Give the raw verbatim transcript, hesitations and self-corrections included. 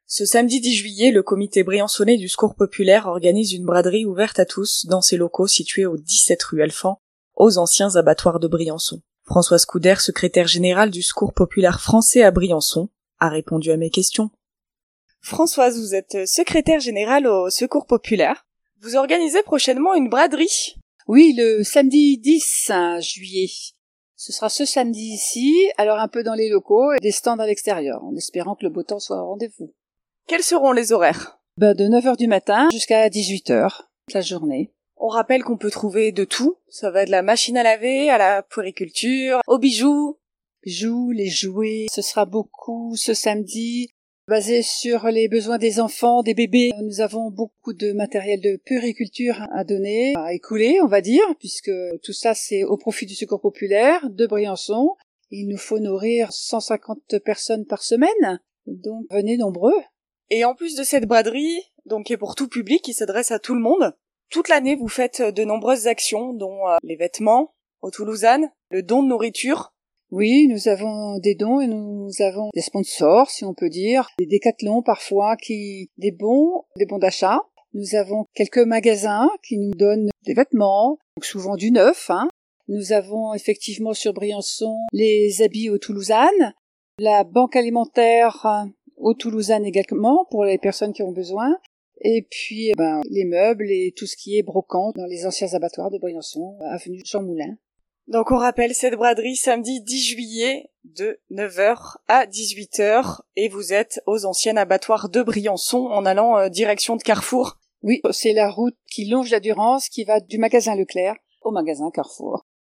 Ce samedi dix juillet, le comité briançonnais du Secours populaire organise une braderie ouverte à tous dans ses locaux situés au dix-sept rue Alphand, aux anciens abattoirs de Briançon. Françoise Couder, secrétaire générale du Secours populaire français à Briançon, a répondu à mes questions. Françoise, vous êtes secrétaire générale au Secours populaire. Vous organisez prochainement une braderie. Oui, le samedi dix juillet. Ce sera ce samedi ici, alors un peu dans les locaux et des stands à l'extérieur, en espérant que le beau temps soit au rendez-vous. Quels seront les horaires ? Ben, de neuf heures du matin jusqu'à dix-huit heures, toute la journée. On rappelle qu'on peut trouver de tout. Ça va de la machine à laver à la puériculture, aux bijoux. Bijoux, les jouets, ce sera beaucoup ce samedi. Basé sur les besoins des enfants, des bébés, nous avons beaucoup de matériel de puériculture à donner, à écouler, on va dire, puisque tout ça c'est au profit du Secours populaire de Briançon. Il nous faut nourrir cent cinquante personnes par semaine, donc venez nombreux. Et en plus de cette braderie, donc qui est pour tout public, qui s'adresse à tout le monde, toute l'année vous faites de nombreuses actions, dont euh, les vêtements aux Toulousanes, le don de nourriture. Oui, nous avons des dons et nous avons des sponsors, si on peut dire, des décathlons parfois, qui des bons, des bons d'achat. Nous avons quelques magasins qui nous donnent des vêtements, donc souvent du neuf. Hein. Nous avons effectivement sur Briançon les habits aux Toulousanes, la banque alimentaire aux Toulousanes également pour les personnes qui ont besoin, et puis ben, les meubles et tout ce qui est brocante dans les anciens abattoirs de Briançon, avenue Jean Moulin. Donc on rappelle cette braderie samedi dix juillet de neuf heures à dix-huit heures et vous êtes aux anciens abattoirs de Briançon en allant euh, direction de Carrefour. Oui, c'est la route qui longe la Durance qui va du magasin Leclerc au magasin Carrefour.